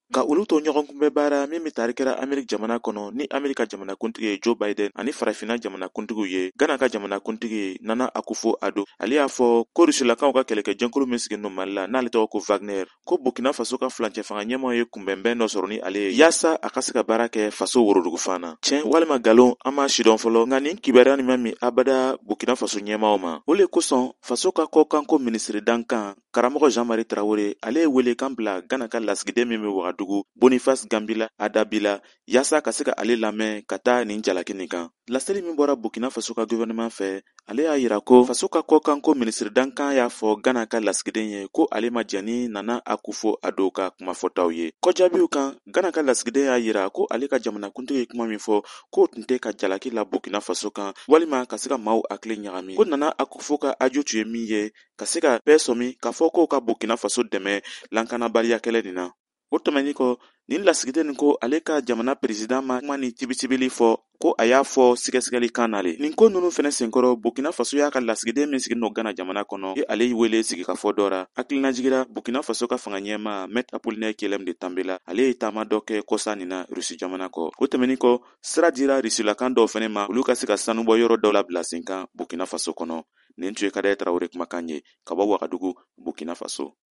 ka olu to ɲɔgɔn kunbɛ baara min bɛ tari kɛra Amerika jamana kɔnɔ ni Amerika jamanakuntigi ye Joe Biden ani farafina jamanakuntigiw ye. Ghana ka jamanakuntigi Nana Akufo-Addo ale y'a fɔ ko Rusilakaw ka kɛlɛkɛjɛnkulu min sigilen don Mali la n'ale tɔgɔ ko Wagner ko Burkina Faso ka fulancɛ fanga ɲɛmaaw ye kunbɛnbɛn dɔ sɔrɔ ni ale ye yaasa a ka se ka baara kɛ faso worodugufa na. Tiɲɛ walima galon an ma sidɔn fɔlɔ, nka nin kibaruya nin ma min abada Burkina Faso ɲɛmaaw ma. O le kosɔn faso ka kɔkanko minisiri dankan karamɔgɔ Jean-Marie Traoré ale ye wele kan bila Ghana ka lasigiden min bɛ Wagadugu Boniface Gambila Adabila yaasa ka se ka ale lamɛn ka taa nin jalaki nin kan. Laseli min bɔra Burkina Faso ka gouvernement fɛ, ale y'a yira ko faso ka kɔkanko minisiri dankan y'a fɔ Ghana ka lasigiden ye ko ale ma diya ni Nana Akufo-Addo ka kumafɔtaw ye. Kɔjaabiw kan, Ghana ka lasigiden y'a yira ko ale ka jamanakuntigi ye kuma min fɔ k'o tun tɛ ka jalaki la Burkina Faso kan walima ka se ka maaw hakili ɲagami. Ko Nana Akufo ka ajo tun ye min ye ka se ka bɛɛ sɔmi k'a fɔ k'o ka Burkina Faso dɛmɛ lankanabaliya kɛlɛ nin na. O tɛmɛnin kɔ, nin lasigiden nin ko ale ka jamana président ma kuma ni tibitibili fɔ ko a y'a fɔ sɛgɛsɛgɛli kan na le. Nin ko ninnu fɛnɛ senkɔrɔ Burkina Faso y'a ka lasigiden min sigin nɔ Ghana jamana kɔnɔ ye ale wele sigikafɔ dɔ ra. Hakilinajigira Burkina Faso ka fanga ɲɛma Maître Apollinaire Kyelem de Tambela ale ye taama dɔ kɛ kɔsa nin na Rusi jamana kɔ. O tɛmɛnin kɔ, sira dira Rusilakan dɔw fɛnɛ ma olu ka se ka sanubɔ yɔrɔ dɔw la bila sen kan Burkina Faso kɔnɔ. Nin tun ye Kadaye Traoré kumakan ye ka bɔ Wagadugu, Burkina Faso.